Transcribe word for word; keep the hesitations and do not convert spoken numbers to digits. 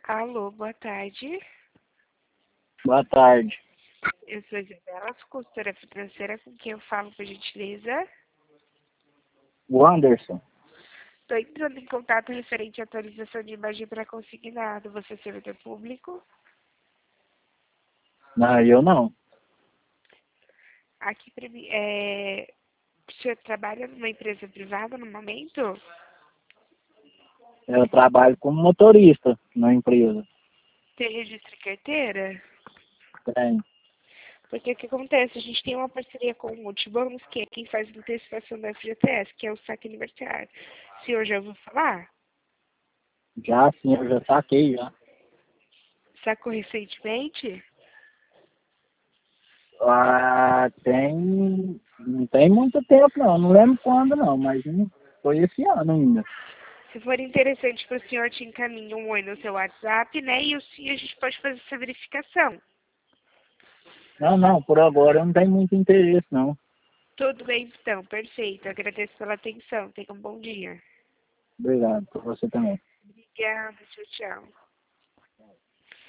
Alô, boa tarde. Boa tarde. Eu sou Isabela, sou consultora financeira, com quem eu falo, por gentileza. O Anderson. Estou entrando em contato referente à atualização de imagem para consignado. Você é servidor público? Não, eu não. Aqui para mim, é... o senhor trabalha numa empresa privada no momento? Eu trabalho como motorista na empresa. Tem registro em carteira? Tem. Porque o que acontece? A gente tem uma parceria com o Multibônus, que é quem faz a antecipação da F G T S, que é o saque aniversário. O senhor já ouviu falar? Já sim, eu já saquei já. Sacou recentemente? Ah, tem. Não tem muito tempo não. Não lembro quando não, mas não foi esse ano ainda. Se for interessante para o senhor, te encaminha um oi no seu WhatsApp, né? E assim a gente pode fazer essa verificação. Não, não, por agora eu não tenho muito interesse não. Tudo bem, então. Perfeito. Agradeço pela atenção. Tenha um bom dia. Obrigado, por você também. Obrigada. Tchau, tchau.